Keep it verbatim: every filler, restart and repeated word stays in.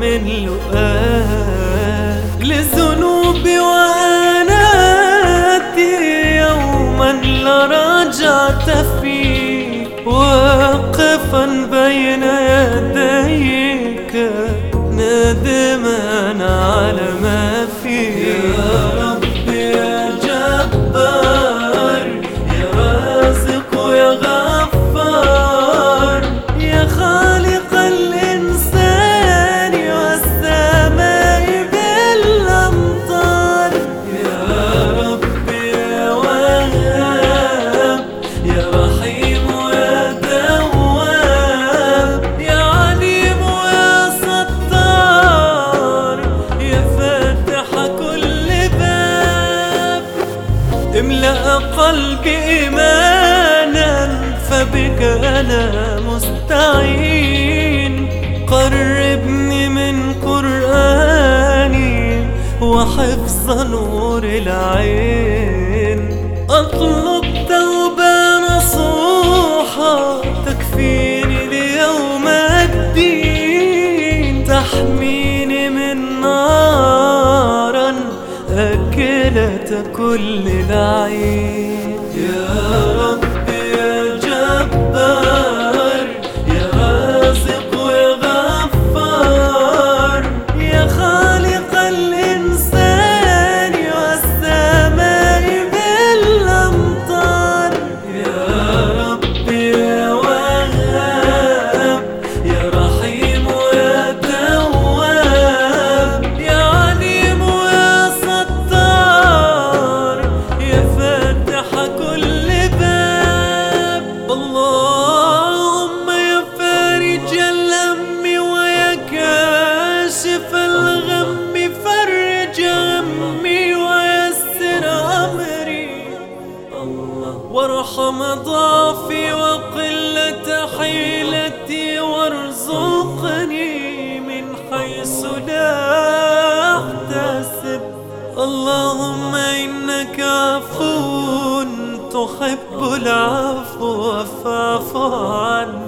من لقاء لذنوبي وأناتي يوما لرجعت فيه واقفا بين يديك نادما على ما فيه. يا رب يا جبار يا رازق يا غفار يا خالق الإنسان والسماء بالأمطار. يا رب يا وهاب يا رحيم يا تواب يا عليم يا ستار يا فاتح كل باب. املأ قلبي إيمانا فبك أنا مستعين. قربني من قرآني وحفظ نور العين. أطلب توبة نصوحة تكفيني ليوم الدين تحميني من نارا أكلة كل لعين. يا رب يا جبار يا رازق يا غفار يا خالق الإنسان والسماء بالأمطار. يا رب يا وهاب يا رحيم يا تواب يا عليم يا ستار يا فاتح كل باب. اللهم يا فارج الهم ويا كاشف الغم فرج همي ويسر أمري. وارحم ضعفي وقلة حيلتي وارزقني من حيث لا أحتسب. اللهم إنك عفو تحب العفو فاعف عني.